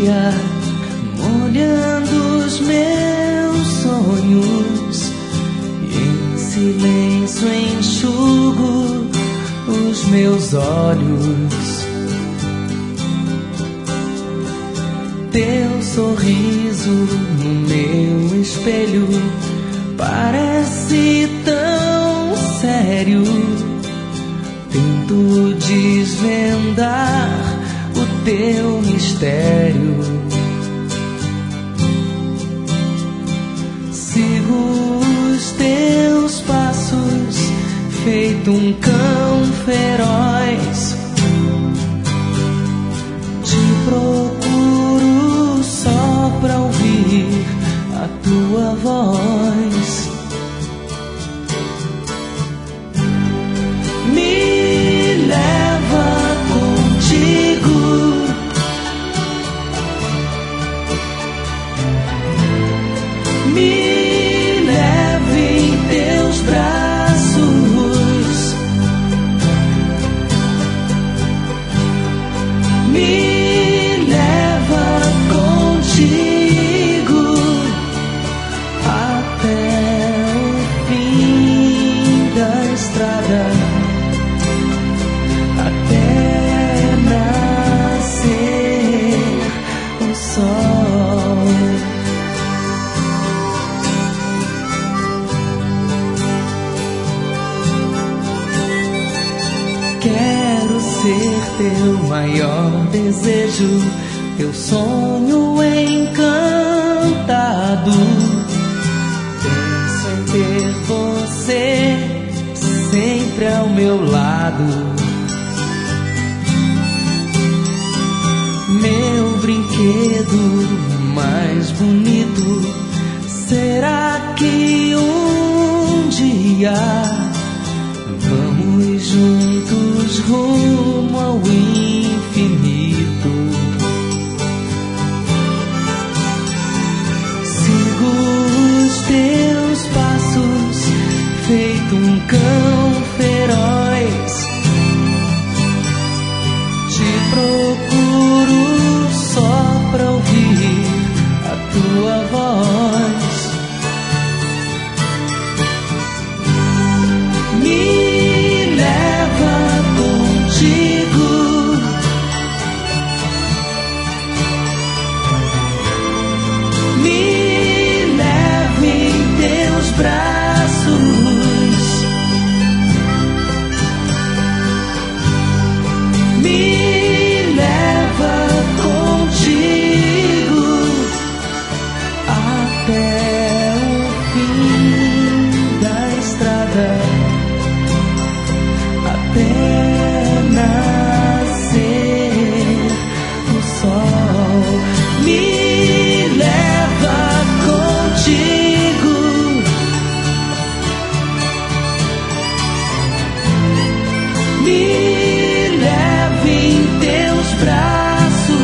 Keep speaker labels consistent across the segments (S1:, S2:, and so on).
S1: dia, molhando os meus sonhos, e em silêncio enxugo os meus olhos. Teu sorriso no meu espelho parece tão sério. Tento desvendar o teu mistério. Sigo os teus passos, feito um cão feroz. Te procuro só pra ouvir a tua voz. Me leva contigo, me leve em teus braços, me leva contigo até o fim da estrada, até nascer o sol. Quero ser teu maior desejo, teu sonho encantado. Penso em ter você sempre ao meu lado. Meu brinquedo mais bonito, será que um dia vamos juntos rumo ao infinito? Sigo os teus passos, feito um cão feroz. Te procuro só pra ouvir a tua voz. Me leva contigo, me leve em teus braços, me leva contigo até o fim da estrada, até nascer o sol. Me leva contigo, me leve em teus braços,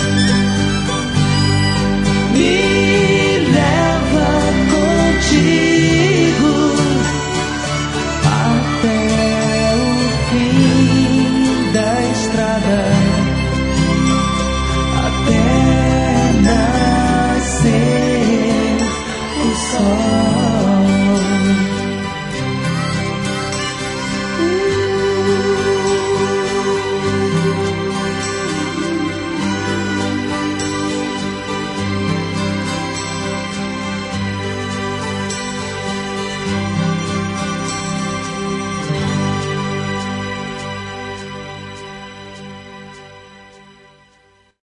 S1: me leva contigo